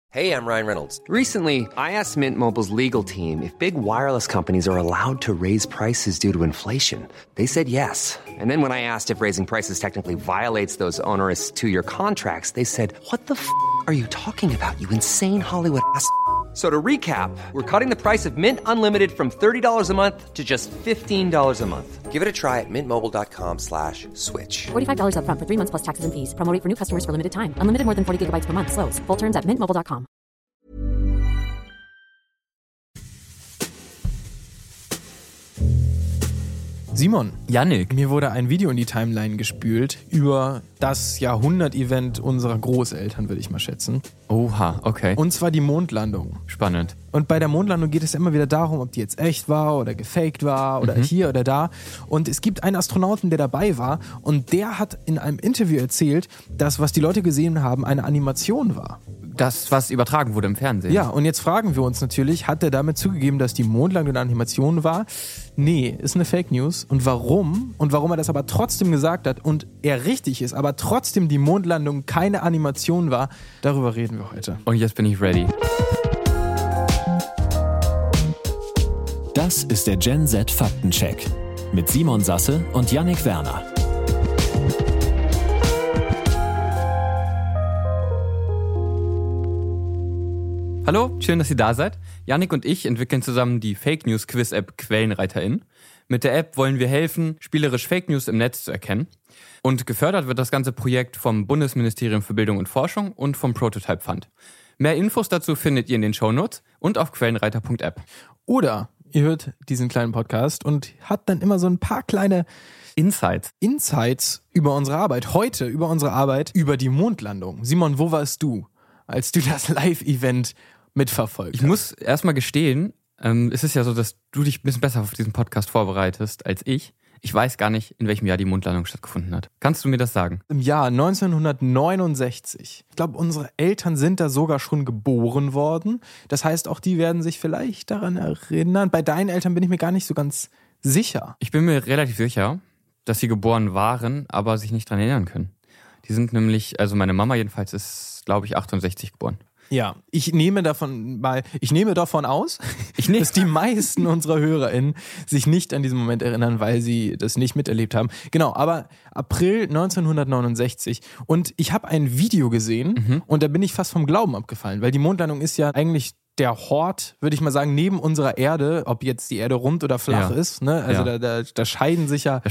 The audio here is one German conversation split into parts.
Hey, I'm Ryan Reynolds. Recently, I asked Mint Mobile's legal team if big wireless companies are allowed to raise prices due to inflation. They said yes. And then when I asked if raising prices technically violates those onerous two-year contracts, they said, "What the f*** are you talking about, you insane Hollywood ass?" So to recap, we're cutting the price of Mint Unlimited from $30 a month to just $15 a month. Give it a try at mintmobile.com/switch. $45 up front for 3 months plus taxes and fees. Promo rate for new customers for limited time. Unlimited more than 40 gigabytes per month. Slows full terms at mintmobile.com. Simon, Yannick. mir wurde ein Video in die Timeline gespült über das Jahrhundert-Event unserer Großeltern, würde ich mal schätzen. Oha, okay. Und zwar die Mondlandung. Spannend. Und bei der Mondlandung geht es ja immer wieder darum, ob die jetzt echt war oder gefaked war oder hier oder da. Und es gibt einen Astronauten, der dabei war und der hat in einem Interview erzählt, dass, was die Leute gesehen haben, eine Animation war. Das, was übertragen wurde im Fernsehen. Ja, und jetzt fragen wir uns natürlich, hat er damit zugegeben, dass die Mondlandung eine Animation war? Nee, ist eine Fake News. Und warum? Und warum er das aber trotzdem gesagt hat und er richtig ist, aber trotzdem die Mondlandung keine Animation war, darüber reden wir heute. Und jetzt bin ich ready. Das ist der Gen Z Faktencheck mit Simon Sasse und Yannick Werner. Hallo, schön, dass ihr da seid. Yannick und ich entwickeln zusammen die Fake News Quiz App QuellenreiterInnen. Mit der App wollen wir helfen, spielerisch Fake News im Netz zu erkennen. Und gefördert wird das ganze Projekt vom Bundesministerium für Bildung und Forschung und vom Prototype Fund. Mehr Infos dazu findet ihr in den Shownotes und auf quellenreiter.app. Oder ihr hört diesen kleinen Podcast und habt dann immer so ein paar kleine Insights über unsere Arbeit. Heute über unsere Arbeit über die Mondlandung. Simon, wo warst du, als du das Live-Event mitverfolgt hast? Ich muss erstmal gestehen, es ist ja so, dass du dich ein bisschen besser auf diesen Podcast vorbereitest als ich. Ich weiß gar nicht, in welchem Jahr die Mondlandung stattgefunden hat. Kannst du mir das sagen? Im Jahr 1969. Ich glaube, unsere Eltern sind da sogar schon geboren worden. Das heißt, auch die werden sich vielleicht daran erinnern. Bei deinen Eltern bin ich mir gar nicht so ganz sicher. Ich bin mir relativ sicher, dass sie geboren waren, aber sich nicht daran erinnern können. Die sind nämlich, also meine Mama jedenfalls ist, glaube ich, 68 geboren. Ja, ich nehme davon aus, dass die meisten unserer HörerInnen sich nicht an diesen Moment erinnern, weil sie das nicht miterlebt haben. Genau, aber April 1969 und ich habe ein Video gesehen und da bin ich fast vom Glauben abgefallen, weil die Mondlandung ist ja eigentlich der Hort, würde ich mal sagen, neben unserer Erde, ob jetzt die Erde rund oder flach ist, ne? Also da scheiden sich ja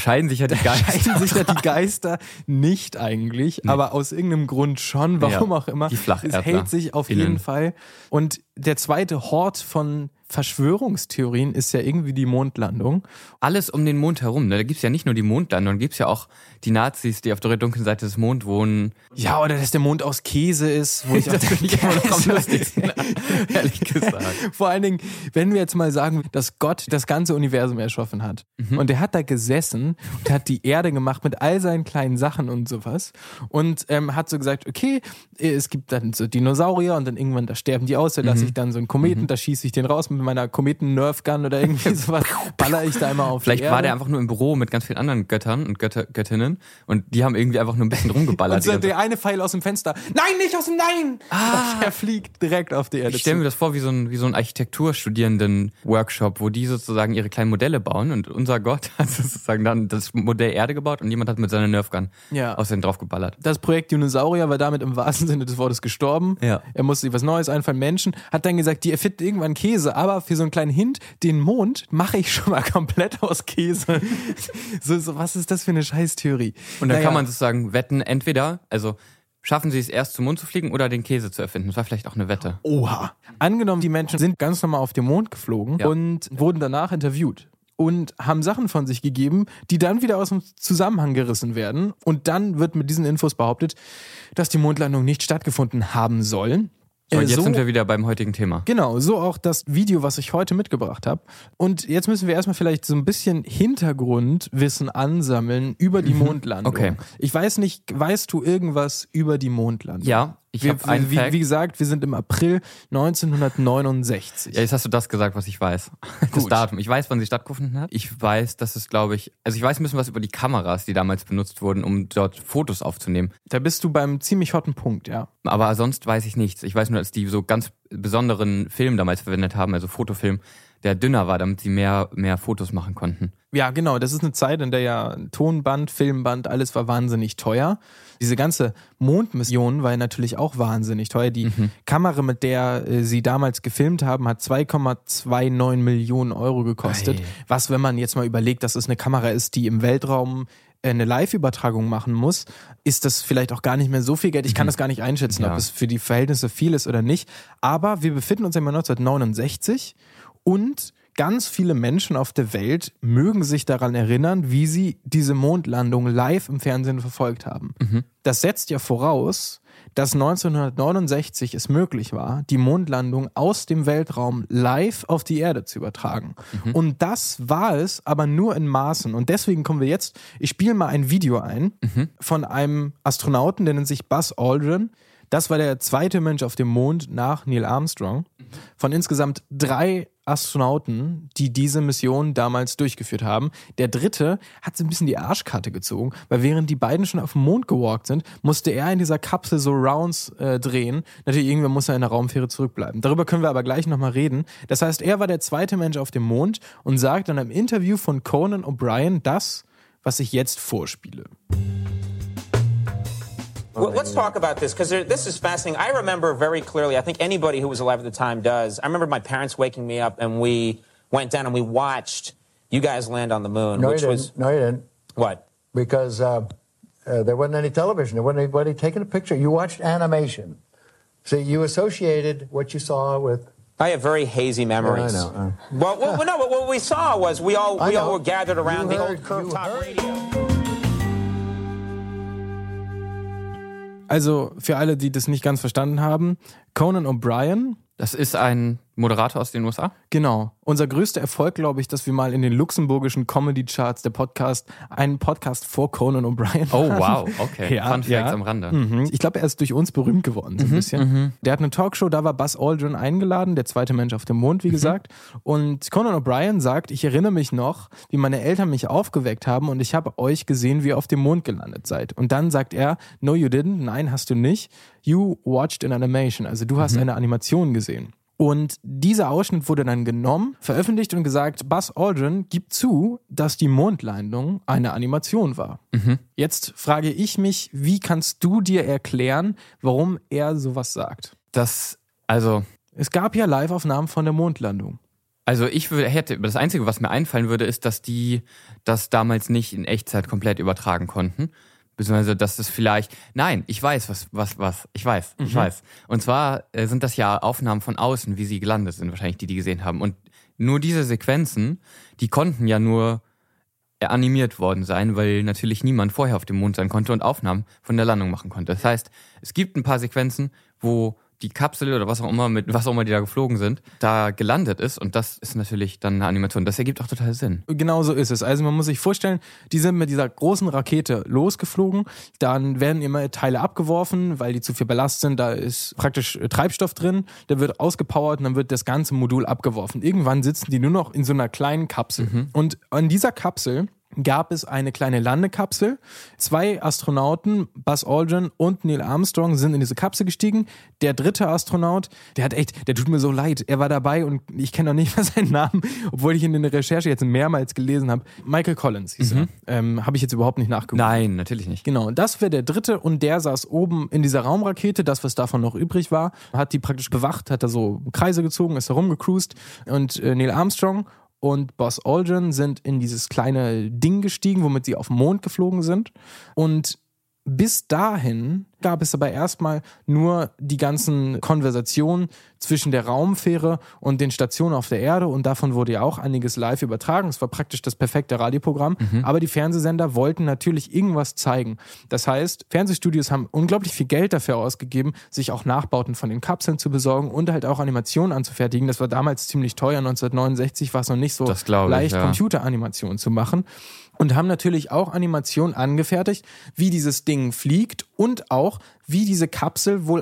die Geister nicht eigentlich, aber aus irgendeinem Grund schon, warum auch immer. Die Flacherdler es hält sich auf jeden Fall. Und der zweite Hort von Verschwörungstheorien ist ja irgendwie die Mondlandung. Alles um den Mond herum, ne? Da gibt's ja nicht nur die Mondlandung, da gibt's ja auch die Nazis, die auf der dunklen Seite des Mondes wohnen. Ja, oder dass der Mond aus Käse ist, wo ich das finde ich immer noch am lustigsten, ehrlich gesagt. Vor allen Dingen, wenn wir jetzt mal sagen, dass Gott das ganze Universum erschaffen hat und er hat da gesessen und hat die Erde gemacht mit all seinen kleinen Sachen und sowas und hat so gesagt, okay, es gibt dann so Dinosaurier und dann irgendwann, da sterben die aus, da lasse ich dann so einen Kometen, da schieße ich den raus mit meiner Kometen-Nerf-Gun oder irgendwie sowas, baller ich da immer auf Vielleicht die Erde. war der einfach nur im Büro mit ganz vielen anderen Göttern und Göttinnen und die haben irgendwie einfach nur ein bisschen rumgeballert. Und so der eine Pfeil aus dem Fenster, nein, nicht aus dem Nein! Er fliegt direkt auf die Erde. Ich stelle mir das vor wie so ein Architekturstudierenden-Workshop, wo die sozusagen ihre kleinen Modelle bauen und unser Gott hat sozusagen dann das Modell Erde gebaut und jemand hat mit seiner Nerf-Gun aus denen drauf geballert. Das Projekt Dinosaurier war damit im wahrsten Sinne des Wortes gestorben. Ja. Er musste sich was Neues einfallen. Menschen hat dann gesagt, die erfinden irgendwann Käse, aber für so einen kleinen Hint, den Mond mache ich schon mal komplett aus Käse. so, was ist das für eine Scheißtheorie? Und dann kann man sozusagen wetten, entweder, also schaffen sie es erst zum Mond zu fliegen oder den Käse zu erfinden. Das war vielleicht auch eine Wette. Oha. Angenommen, die Menschen sind ganz normal auf den Mond geflogen und wurden danach interviewt und haben Sachen von sich gegeben, die dann wieder aus dem Zusammenhang gerissen werden. Und dann wird mit diesen Infos behauptet, dass die Mondlandung nicht stattgefunden haben soll. So, jetzt sind wir wieder beim heutigen Thema. Genau, so auch das Video, was ich heute mitgebracht habe. Und jetzt müssen wir erstmal vielleicht so ein bisschen Hintergrundwissen ansammeln über die Mondlandung. Okay. Ich weiß nicht, weißt du irgendwas über die Mondlandung? Ja, Wie gesagt, wir sind im April 1969. Ja, jetzt hast du das gesagt, was ich weiß. Das Datum. Ich weiß, wann sie stattgefunden hat. Ich weiß, dass es, glaube ich, ich weiß ein bisschen was über die Kameras, die damals benutzt wurden, um dort Fotos aufzunehmen. Da bist du beim ziemlich hotten Punkt, ja. Aber sonst weiß ich nichts. Ich weiß nur, dass die so ganz besonderen Film damals verwendet haben, also Fotofilm, der dünner war, damit sie mehr Fotos machen konnten. Ja, genau. Das ist eine Zeit, in der ja Tonband, Filmband, alles war wahnsinnig teuer. Diese ganze Mondmission war ja natürlich auch wahnsinnig teuer. Die Kamera, mit der sie damals gefilmt haben, hat 2,29 Millionen Euro gekostet. Hey. Was, wenn man jetzt mal überlegt, dass es eine Kamera ist, die im Weltraum eine Live-Übertragung machen muss, ist das vielleicht auch gar nicht mehr so viel Geld. Ich kann das gar nicht einschätzen, ob es für die Verhältnisse viel ist oder nicht. Aber wir befinden uns im Jahr 1969 und ganz viele Menschen auf der Welt mögen sich daran erinnern, wie sie diese Mondlandung live im Fernsehen verfolgt haben. Das setzt ja voraus, dass 1969 es möglich war, die Mondlandung aus dem Weltraum live auf die Erde zu übertragen. Und das war es, aber nur in Maßen. Und deswegen kommen wir jetzt, ich spiele mal ein Video ein von einem Astronauten, der nennt sich Buzz Aldrin. Das war der zweite Mensch auf dem Mond nach Neil Armstrong. Von insgesamt 3 Astronauten, die diese Mission damals durchgeführt haben. Der dritte hat so ein bisschen die Arschkarte gezogen, weil während die beiden schon auf dem Mond gewalkt sind, musste er in dieser Kapsel so Rounds drehen. Natürlich, irgendwann muss er in der Raumfähre zurückbleiben. Darüber können wir aber gleich nochmal reden. Das heißt, er war der zweite Mensch auf dem Mond und sagt dann im Interview von Conan O'Brien das, was ich jetzt vorspiele. Well, let's talk about this, because this is fascinating. I remember very clearly, I think anybody who was alive at the time does. I remember my parents waking me up and we went down and we watched you guys land on the moon. No, you didn't. What? Because there wasn't any television. There wasn't anybody taking a picture. You watched animation. So you associated what you saw with... I have very hazy memories. Yeah, I know. Well, no, what we saw was we all were gathered around the old curved top radio. Also für alle, die das nicht ganz verstanden haben, Conan O'Brien. Das ist ein Moderator aus den USA? Genau. Unser größter Erfolg, glaube ich, dass wir mal in den luxemburgischen Comedy-Charts einen Podcast vor Conan O'Brien Oh, wow, okay. Ja, Fun Facts am Rande. Ich glaube, er ist durch uns berühmt geworden, so ein bisschen. Der hat eine Talkshow, da war Buzz Aldrin eingeladen, der zweite Mensch auf dem Mond, wie gesagt. Und Conan O'Brien sagt, ich erinnere mich noch, wie meine Eltern mich aufgeweckt haben und ich habe euch gesehen, wie ihr auf dem Mond gelandet seid. Und dann sagt er, no you didn't, nein, hast du nicht. You watched an animation, also du hast eine Animation gesehen. Und dieser Ausschnitt wurde dann genommen, veröffentlicht und gesagt, Buzz Aldrin gibt zu, dass die Mondlandung eine Animation war. Jetzt frage ich mich, wie kannst du dir erklären, warum er sowas sagt? Es gab ja Live-Aufnahmen von der Mondlandung. Also das Einzige, was mir einfallen würde, ist, dass die das damals nicht in Echtzeit komplett übertragen konnten. Beziehungsweise, dass das vielleicht... Nein, ich weiß, Ich weiß. Und zwar sind das ja Aufnahmen von außen, wie sie gelandet sind, wahrscheinlich die gesehen haben. Und nur diese Sequenzen, die konnten ja nur animiert worden sein, weil natürlich niemand vorher auf dem Mond sein konnte und Aufnahmen von der Landung machen konnte. Das heißt, es gibt ein paar Sequenzen, wo die Kapsel oder was auch immer, die da geflogen sind, da gelandet ist und das ist natürlich dann eine Animation. Das ergibt auch total Sinn. Genau so ist es. Also man muss sich vorstellen, die sind mit dieser großen Rakete losgeflogen, dann werden immer Teile abgeworfen, weil die zu viel Ballast sind, da ist praktisch Treibstoff drin, der wird ausgepowert und dann wird das ganze Modul abgeworfen. Irgendwann sitzen die nur noch in so einer kleinen Kapsel. Und an dieser Kapsel gab es eine kleine Landekapsel. 2 Astronauten, Buzz Aldrin und Neil Armstrong, sind in diese Kapsel gestiegen. Der dritte Astronaut, der tut mir so leid. Er war dabei und ich kenne noch nicht mal seinen Namen, obwohl ich ihn in der Recherche jetzt mehrmals gelesen habe. Michael Collins hieß er. Habe ich jetzt überhaupt nicht nachgeguckt. Nein, natürlich nicht. Genau, das wäre der dritte und der saß oben in dieser Raumrakete, das, was davon noch übrig war, hat die praktisch bewacht, hat da so Kreise gezogen, ist herumgecruised und Neil Armstrong und Buzz Aldrin sind in dieses kleine Ding gestiegen, womit sie auf den Mond geflogen sind. Und bis dahin gab es aber erstmal nur die ganzen Konversationen zwischen der Raumfähre und den Stationen auf der Erde und davon wurde ja auch einiges live übertragen. Es war praktisch das perfekte Radioprogramm, aber die Fernsehsender wollten natürlich irgendwas zeigen. Das heißt, Fernsehstudios haben unglaublich viel Geld dafür ausgegeben, sich auch Nachbauten von den Kapseln zu besorgen und halt auch Animationen anzufertigen. Das war damals ziemlich teuer. 1969 war es noch nicht so leicht, Computeranimationen zu machen. Und haben natürlich auch Animationen angefertigt, wie dieses Ding fliegt und auch, wie diese Kapsel wohl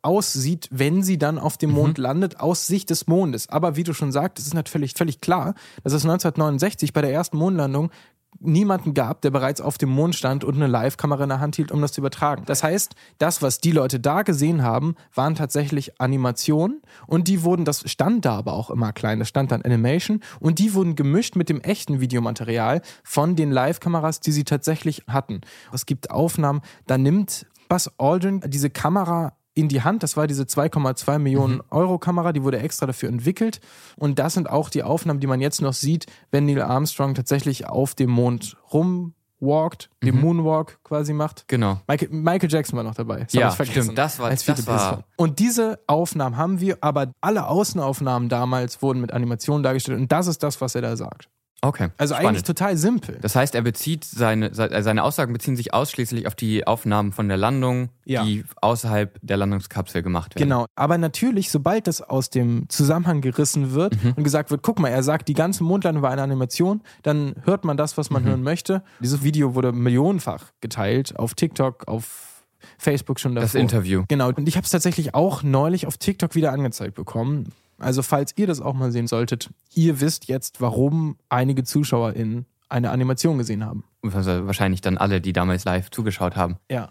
aussieht, wenn sie dann auf dem Mond landet, aus Sicht des Mondes. Aber wie du schon sagst, es ist natürlich völlig klar, dass es 1969 bei der ersten Mondlandung niemanden gab, der bereits auf dem Mond stand und eine Live-Kamera in der Hand hielt, um das zu übertragen. Das heißt, das, was die Leute da gesehen haben, waren tatsächlich Animationen und die wurden, das stand da aber auch immer klein, das stand dann Animation und die wurden gemischt mit dem echten Videomaterial von den Live-Kameras, die sie tatsächlich hatten. Es gibt Aufnahmen, da nimmt Buzz Aldrin diese Kamera in die Hand. Das war diese 2,2 Millionen Euro Kamera, die wurde extra dafür entwickelt. Und das sind auch die Aufnahmen, die man jetzt noch sieht, wenn Neil Armstrong tatsächlich auf dem Mond rumwalkt, den Moonwalk quasi macht. Genau. Michael Jackson war noch dabei. Ja, stimmt. Das war. Und diese Aufnahmen haben wir, aber alle Außenaufnahmen damals wurden mit Animationen dargestellt. Und das ist das, was er da sagt. Okay. Also spannend. Eigentlich total simpel. Das heißt, er bezieht seine Aussagen beziehen sich ausschließlich auf die Aufnahmen von der Landung, die außerhalb der Landungskapsel gemacht werden. Genau, aber natürlich, sobald das aus dem Zusammenhang gerissen wird und gesagt wird, guck mal, er sagt, die ganze Mondlandung war eine Animation, dann hört man das, was man hören möchte. Dieses Video wurde millionenfach geteilt auf TikTok, auf Facebook schon davor. Das Interview. Genau, und ich habe es tatsächlich auch neulich auf TikTok wieder angezeigt bekommen. Also falls ihr das auch mal sehen solltet, ihr wisst jetzt, warum einige ZuschauerInnen eine Animation gesehen haben. Also wahrscheinlich dann alle, die damals live zugeschaut haben. Ja.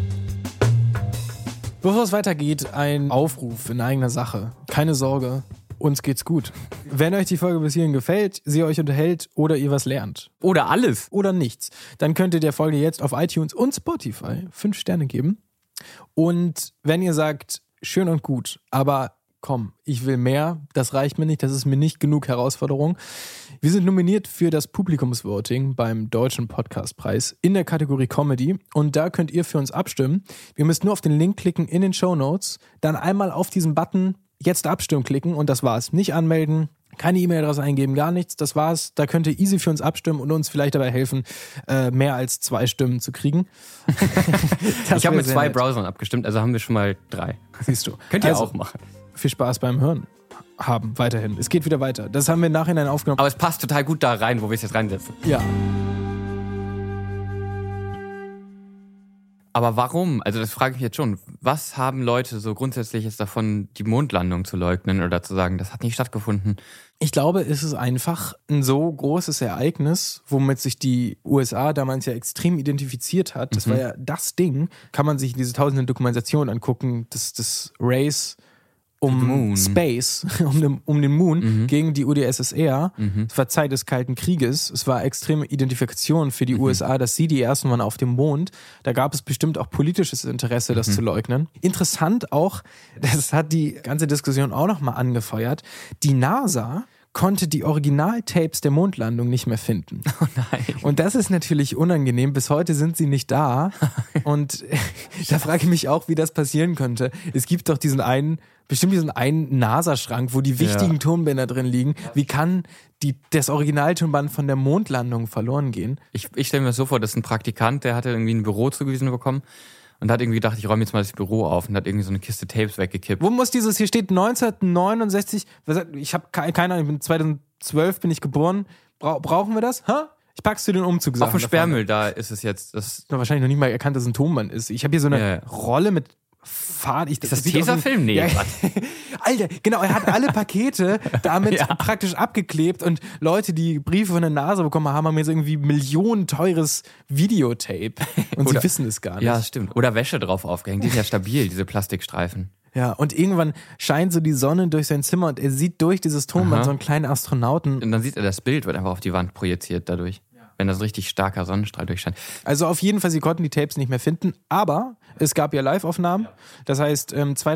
Bevor es weitergeht, ein Aufruf in eigener Sache. Keine Sorge, uns geht's gut. Wenn euch die Folge bis hierhin gefällt, sie euch unterhält oder ihr was lernt. Oder alles. Oder nichts. Dann könnt ihr der Folge jetzt auf iTunes und Spotify 5 Sterne geben. Und wenn ihr sagt, schön und gut, aber komm, ich will mehr, das reicht mir nicht, das ist mir nicht genug Herausforderung. Wir sind nominiert für das Publikumsvoting beim Deutschen Podcastpreis in der Kategorie Comedy und da könnt ihr für uns abstimmen. Ihr müsst nur auf den Link klicken in den Shownotes, dann einmal auf diesen Button jetzt abstimmen klicken und das war's. Nicht anmelden, keine E-Mail-Adresse eingeben, gar nichts, das war's. Da könnt ihr easy für uns abstimmen und uns vielleicht dabei helfen, mehr als 2 Stimmen zu kriegen. Ich habe mit 2 Browsern abgestimmt, also haben wir schon mal 3. Siehst du. Könnt ihr auch machen. Viel Spaß beim Hören haben, weiterhin. Es geht wieder weiter. Das haben wir im Nachhinein aufgenommen. Aber es passt total gut da rein, wo wir es jetzt reinsetzen. Ja. Aber warum? Also das frage ich jetzt schon. Was haben Leute so grundsätzlich jetzt davon, die Mondlandung zu leugnen oder zu sagen, das hat nicht stattgefunden? Ich glaube, es ist einfach ein so großes Ereignis, womit sich die USA damals ja extrem identifiziert hat. Das war ja das Ding. Kann man sich diese tausenden Dokumentationen angucken, das Race um Space, um den Moon gegen die UdSSR. Es war Zeit des Kalten Krieges. Es war extreme Identifikation für die USA, dass sie die ersten waren auf dem Mond. Da gab es bestimmt auch politisches Interesse, das zu leugnen. Interessant auch, das hat die ganze Diskussion auch nochmal angefeuert, die NASA konnte die Originaltapes der Mondlandung nicht mehr finden. Oh nein. Und das ist natürlich unangenehm. Bis heute sind sie nicht da. Und da frage ich mich auch, wie das passieren könnte. Es gibt doch diesen einen NASA-Schrank, wo die wichtigen Tonbänder drin liegen. Wie kann das Originaltonband von der Mondlandung verloren gehen? Ich stelle mir das so vor, dass ein Praktikant, der hatte irgendwie ein Büro zugewiesen bekommen und hat irgendwie gedacht, ich räume jetzt mal das Büro auf und hat irgendwie so eine Kiste Tapes weggekippt. Wo muss dieses, hier steht 1969, ich habe keine Ahnung, 2012 bin ich geboren. Brauchen wir das? Ich pack's zu den Umzugssachen. Auf dem Sperrmüll, da ist es jetzt. Das wahrscheinlich noch nicht mal erkannt, dass es ein Tonband ist. Ich habe hier so eine Rolle mit Fahrt. Ist das Tesafilm? Nee. Ja, Alter, genau, er hat alle Pakete damit praktisch abgeklebt und Leute, die Briefe von der NASA bekommen haben jetzt irgendwie millionenteures Videotape und sie wissen es gar nicht. Ja, stimmt. Oder Wäsche drauf aufgehängt. Die sind ja stabil, diese Plastikstreifen. Ja, und irgendwann scheint so die Sonne durch sein Zimmer und er sieht durch dieses Tonband so einen kleinen Astronauten. Und dann sieht er, das Bild wird einfach auf die Wand projiziert dadurch. Wenn das richtig starker Sonnenstrahl durchscheint. Also auf jeden Fall, sie konnten die Tapes nicht mehr finden, aber es gab ja Live-Aufnahmen. Das heißt,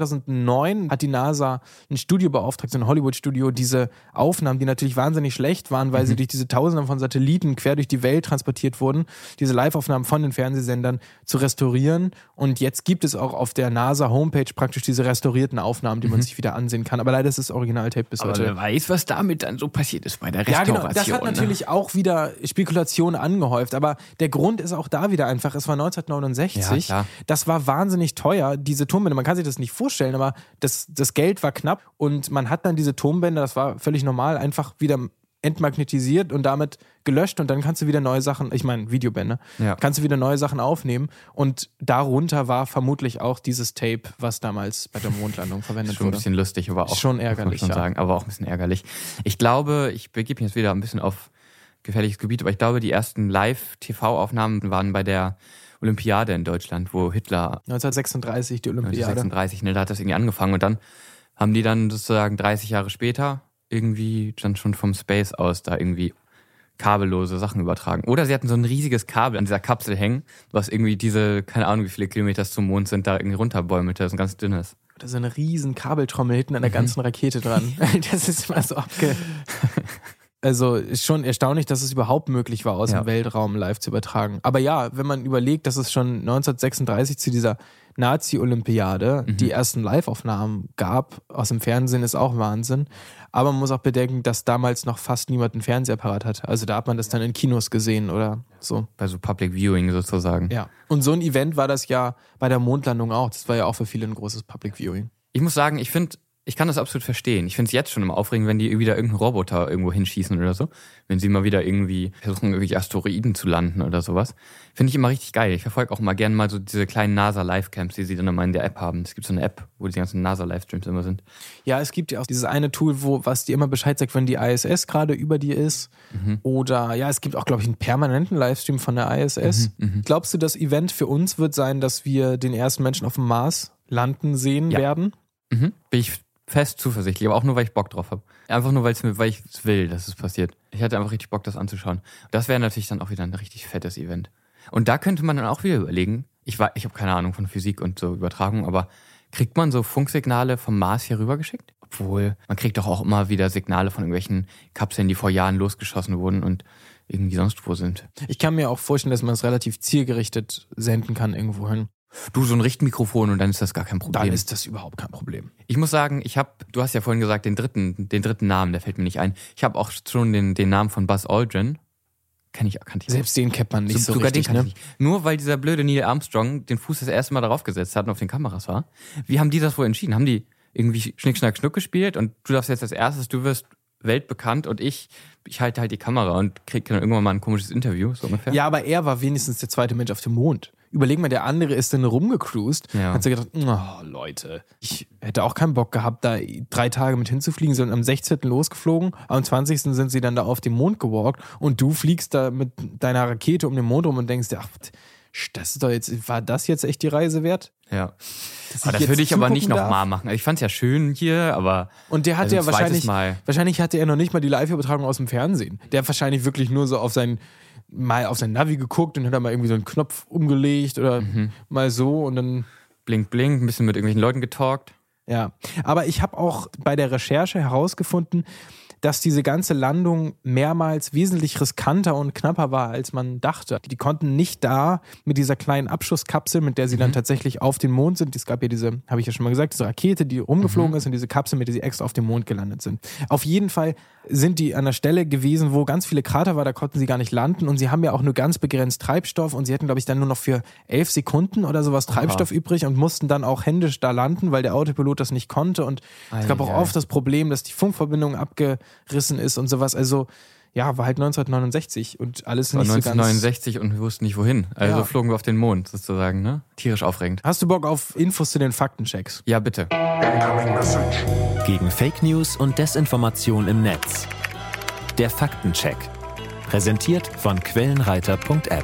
2009 hat die NASA ein Studio beauftragt, so ein Hollywood-Studio, diese Aufnahmen, die natürlich wahnsinnig schlecht waren, weil sie durch diese Tausenden von Satelliten quer durch die Welt transportiert wurden, diese Live-Aufnahmen von den Fernsehsendern zu restaurieren. Und jetzt gibt es auch auf der NASA-Homepage praktisch diese restaurierten Aufnahmen, die man sich wieder ansehen kann. Aber leider ist das Originaltape bis heute. Aber wer weiß, was damit dann so passiert ist bei der Restauration. Ja, genau. Das hat natürlich auch wieder Spekulation angehäuft, aber der Grund ist auch da wieder einfach, es war 1969, das war wahnsinnig teuer, diese Tonbänder, man kann sich das nicht vorstellen, aber das Geld war knapp und man hat dann diese Tonbänder, das war völlig normal, einfach wieder entmagnetisiert und damit gelöscht und dann kannst du wieder neue Sachen, ich meine Videobänder, kannst du wieder neue Sachen aufnehmen und darunter war vermutlich auch dieses Tape, was damals bei der Mondlandung verwendet wurde. Schon ein bisschen lustig, aber auch schon ärgerlich, muss man schon sagen, aber auch ein bisschen ärgerlich. Ich glaube, ich begebe mich jetzt wieder ein bisschen auf gefährliches Gebiet, aber ich glaube, die ersten Live-TV-Aufnahmen waren bei der Olympiade in Deutschland, wo Hitler 1936 die Olympiade. 1936, ne, da hat das irgendwie angefangen und dann haben die dann sozusagen 30 Jahre später irgendwie dann schon vom Space aus da irgendwie kabellose Sachen übertragen. Oder sie hatten so ein riesiges Kabel an dieser Kapsel hängen, was irgendwie diese, keine Ahnung wie viele Kilometer zum Mond sind, da irgendwie runterbäumelte, so ein ganz dünnes. Da ist so eine riesen Kabeltrommel hinten an der ganzen Rakete dran. Das ist immer so Also ist schon erstaunlich, dass es überhaupt möglich war, aus dem Weltraum live zu übertragen. Aber ja, wenn man überlegt, dass es schon 1936 zu dieser Nazi-Olympiade die ersten Live-Aufnahmen gab aus dem Fernsehen, ist auch Wahnsinn. Aber man muss auch bedenken, dass damals noch fast niemand einen Fernsehapparat hatte. Also da hat man das dann in Kinos gesehen oder so. Bei so Public Viewing sozusagen. Ja. Und so ein Event war das ja bei der Mondlandung auch. Das war ja auch für viele ein großes Public Viewing. Ich muss sagen, ich kann das absolut verstehen. Ich finde es jetzt schon immer aufregend, wenn die wieder irgendeinen Roboter irgendwo hinschießen oder so. Wenn sie mal wieder irgendwie versuchen, irgendwelche Asteroiden zu landen oder sowas. Finde ich immer richtig geil. Ich verfolge auch mal gerne mal so diese kleinen NASA-Live-Camps, die sie dann immer in der App haben. Es gibt so eine App, wo die ganzen NASA-Livestreams immer sind. Ja, es gibt ja auch dieses eine Tool, was dir immer Bescheid sagt, wenn die ISS gerade über dir ist. Oder ja, es gibt auch, glaube ich, einen permanenten Livestream von der ISS. Glaubst du, das Event für uns wird sein, dass wir den ersten Menschen auf dem Mars landen sehen werden? Bin ich fest zuversichtlich, aber auch nur, weil ich Bock drauf habe. Einfach nur, weil ich es will, dass es passiert. Ich hatte einfach richtig Bock, das anzuschauen. Das wäre natürlich dann auch wieder ein richtig fettes Event. Und da könnte man dann auch wieder überlegen, ich habe keine Ahnung von Physik und so Übertragung, aber kriegt man so Funksignale vom Mars hier rübergeschickt? Obwohl, man kriegt doch auch immer wieder Signale von irgendwelchen Kapseln, die vor Jahren losgeschossen wurden und irgendwie sonst wo sind. Ich kann mir auch vorstellen, dass man es relativ zielgerichtet senden kann irgendwo hin. Du, so ein Richtmikrofon und dann ist das gar kein Problem. Dann ist das überhaupt kein Problem. Ich muss sagen, du hast ja vorhin gesagt, den dritten Namen, der fällt mir nicht ein. Ich habe auch schon den Namen von Buzz Aldrin. Kannte ich. Selbst den kennt man nicht so sogar richtig, den kann ich nicht. Nur weil dieser blöde Neil Armstrong den Fuß das erste Mal darauf gesetzt hat und auf den Kameras war. Wie haben die das wohl entschieden? Haben die irgendwie Schnick, Schnack, Schnuck gespielt und du darfst jetzt als erstes, du wirst weltbekannt und ich halte halt die Kamera und kriege dann irgendwann mal ein komisches Interview, so ungefähr. Ja, aber er war wenigstens der zweite Mensch auf dem Mond. Überleg mal, der andere ist dann rumgecruised. Ja. Hat sich gedacht, oh Leute, ich hätte auch keinen Bock gehabt, da 3 Tage mit hinzufliegen, sondern am 16. losgeflogen, am 20. sind sie dann da auf dem Mond gewalkt und du fliegst da mit deiner Rakete um den Mond rum und denkst dir, ach, war das jetzt echt die Reise wert? Ja. Das würde ich aber nicht nochmal machen. Also ich fand's ja schön hier, aber. Und der hatte ja wahrscheinlich hatte er noch nicht mal die Live-Übertragung aus dem Fernsehen. Der hat wahrscheinlich wirklich nur so auf sein Navi geguckt und hat dann mal irgendwie so einen Knopf umgelegt oder mal so und dann. Blink, blink, ein bisschen mit irgendwelchen Leuten getalkt. Ja. Aber ich habe auch bei der Recherche herausgefunden, dass diese ganze Landung mehrmals wesentlich riskanter und knapper war, als man dachte. Die konnten nicht da mit dieser kleinen Abschusskapsel, mit der sie dann tatsächlich auf den Mond sind. Es gab ja diese, habe ich ja schon mal gesagt, diese Rakete, die rumgeflogen ist und diese Kapsel, mit der sie extra auf dem Mond gelandet sind. Auf jeden Fall sind die an der Stelle gewesen, wo ganz viele Krater war, da konnten sie gar nicht landen und sie haben ja auch nur ganz begrenzt Treibstoff und sie hatten, glaube ich, dann nur noch für 11 Sekunden oder sowas Treibstoff übrig und mussten dann auch händisch da landen, weil der Autopilot das nicht konnte und es gab auch oft das Problem, dass die Funkverbindung abgerissen ist und sowas, also ja, war halt 1969 und alles nicht so ganz... 1969 und wir wussten nicht wohin, also flogen wir auf den Mond sozusagen, ne? Tierisch aufregend. Hast du Bock auf Infos zu den Faktenchecks? Ja, bitte. Gegen Fake News und Desinformation im Netz. Der Faktencheck. Präsentiert von Quellenreiter.app.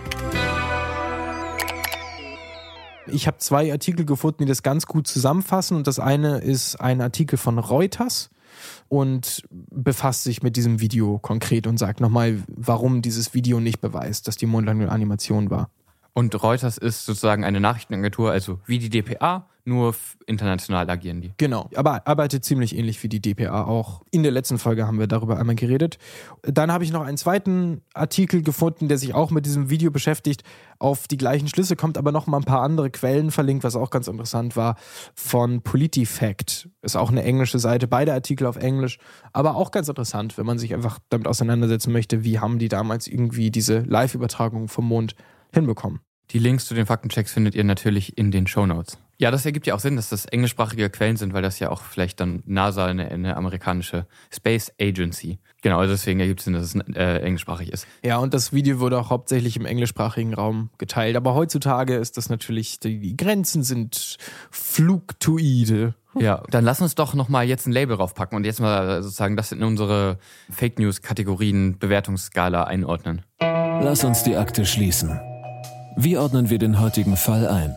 Ich habe 2 Artikel gefunden, die das ganz gut zusammenfassen und das eine ist ein Artikel von Reuters und befasst sich mit diesem Video konkret und sagt nochmal, warum dieses Video nicht beweist, dass die Mondlandung Animation war. Und Reuters ist sozusagen eine Nachrichtenagentur, also wie die dpa, nur international agieren die. Genau, aber arbeitet ziemlich ähnlich wie die dpa auch. In der letzten Folge haben wir darüber einmal geredet. Dann habe ich noch einen zweiten Artikel gefunden, der sich auch mit diesem Video beschäftigt, auf die gleichen Schlüsse kommt, aber noch mal ein paar andere Quellen verlinkt, was auch ganz interessant war, von PolitiFact. Ist auch eine englische Seite, beide Artikel auf Englisch, aber auch ganz interessant, wenn man sich einfach damit auseinandersetzen möchte, wie haben die damals irgendwie diese Live-Übertragung vom Mond hinbekommen. Die Links zu den Faktenchecks findet ihr natürlich in den Shownotes. Ja, das ergibt ja auch Sinn, dass das englischsprachige Quellen sind, weil das ja auch vielleicht dann NASA, eine amerikanische Space Agency. Genau, also deswegen ergibt es Sinn, dass es englischsprachig ist. Ja, und das Video wurde auch hauptsächlich im englischsprachigen Raum geteilt. Aber heutzutage ist das natürlich, die Grenzen sind fluktuide. Ja, dann lass uns doch nochmal jetzt ein Label draufpacken und jetzt mal sozusagen das in unsere Fake News-Kategorien Bewertungsskala einordnen. Lass uns die Akte schließen. Wie ordnen wir den heutigen Fall ein?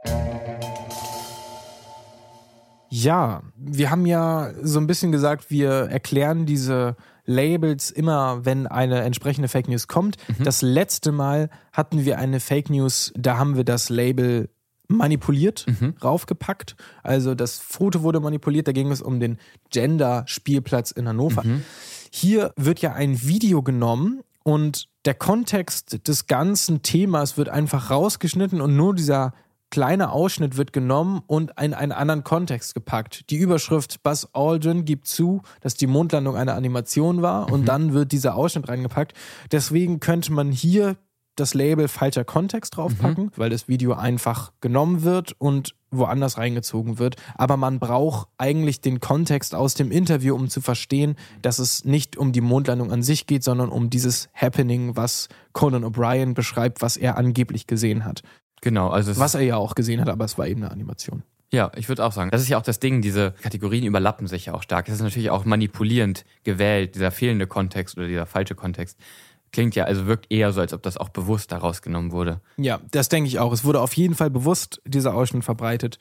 Ja, wir haben ja so ein bisschen gesagt, wir erklären diese Labels immer, wenn eine entsprechende Fake News kommt. Das letzte Mal hatten wir eine Fake News, da haben wir das Label manipuliert, raufgepackt. Also das Foto wurde manipuliert, da ging es um den Gender-Spielplatz in Hannover. Hier wird ja ein Video genommen und der Kontext des ganzen Themas wird einfach rausgeschnitten und nur dieser kleine Ausschnitt wird genommen und in einen anderen Kontext gepackt. Die Überschrift Buzz Aldrin gibt zu, dass die Mondlandung eine Animation war und dann wird dieser Ausschnitt reingepackt. Deswegen könnte man hier das Label falscher Kontext draufpacken, weil das Video einfach genommen wird und woanders reingezogen wird. Aber man braucht eigentlich den Kontext aus dem Interview, um zu verstehen, dass es nicht um die Mondlandung an sich geht, sondern um dieses Happening, was Conan O'Brien beschreibt, was er angeblich gesehen hat. Genau, also Was er ja auch gesehen hat, aber es war eben eine Animation. Ja, ich würde auch sagen, das ist ja auch das Ding, diese Kategorien überlappen sich ja auch stark. Das ist natürlich auch manipulierend gewählt, dieser fehlende Kontext oder dieser falsche Kontext. Klingt ja, also wirkt eher so, als ob das auch bewusst daraus genommen wurde. Ja, das denke ich auch. Es wurde auf jeden Fall bewusst dieser Ausschnitt verbreitet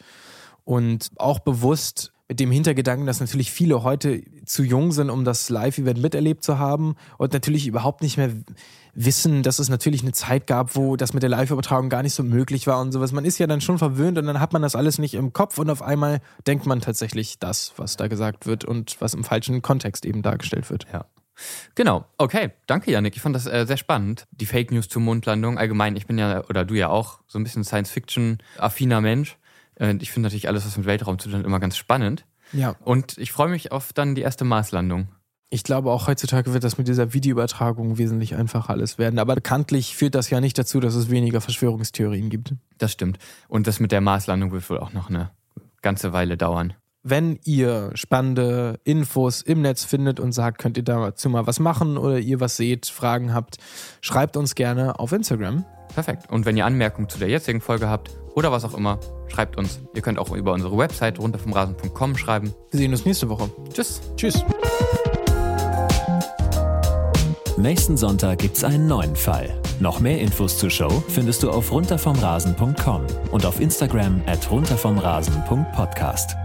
und auch bewusst mit dem Hintergedanken, dass natürlich viele heute zu jung sind, um das Live-Event miterlebt zu haben und natürlich überhaupt nicht mehr wissen, dass es natürlich eine Zeit gab, wo das mit der Live-Übertragung gar nicht so möglich war und sowas. Man ist ja dann schon verwöhnt und dann hat man das alles nicht im Kopf und auf einmal denkt man tatsächlich das, was da gesagt wird und was im falschen Kontext eben dargestellt wird. Ja. Genau, okay, danke Yannick, ich fand das sehr spannend, die Fake News zur Mondlandung. Allgemein, ich bin ja, oder du ja auch, so ein bisschen Science-Fiction-affiner Mensch. Ich finde natürlich alles, was mit Weltraum zu tun hat, immer ganz spannend. Ja. Und ich freue mich auf dann die erste Marslandung. Ich glaube, auch heutzutage wird das mit dieser Videoübertragung wesentlich einfacher alles werden. Aber bekanntlich führt das ja nicht dazu, dass es weniger Verschwörungstheorien gibt. Das stimmt. Und das mit der Marslandung wird wohl auch noch eine ganze Weile dauern. Wenn ihr spannende Infos im Netz findet und sagt, könnt ihr dazu mal was machen oder ihr was seht, Fragen habt, schreibt uns gerne auf Instagram. Perfekt. Und wenn ihr Anmerkungen zu der jetzigen Folge habt oder was auch immer, schreibt uns. Ihr könnt auch über unsere Website runtervomrasen.com schreiben. Wir sehen uns nächste Woche. Tschüss. Tschüss. Nächsten Sonntag gibt's einen neuen Fall. Noch mehr Infos zur Show findest du auf runtervomrasen.com und auf Instagram @runtervomrasen.podcast.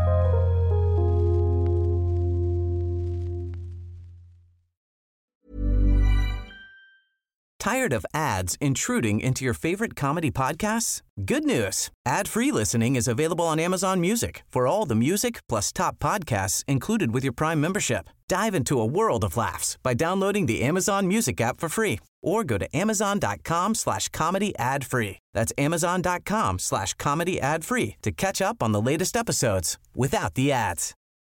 Tired of ads intruding into your favorite comedy podcasts? Good news. Ad-free listening is available on Amazon Music for all the music plus top podcasts included with your Prime membership. Dive into a world of laughs by downloading the Amazon Music app for free or go to amazon.com/comedy ad-free. That's amazon.com/comedy ad-free to catch up on the latest episodes without the ads.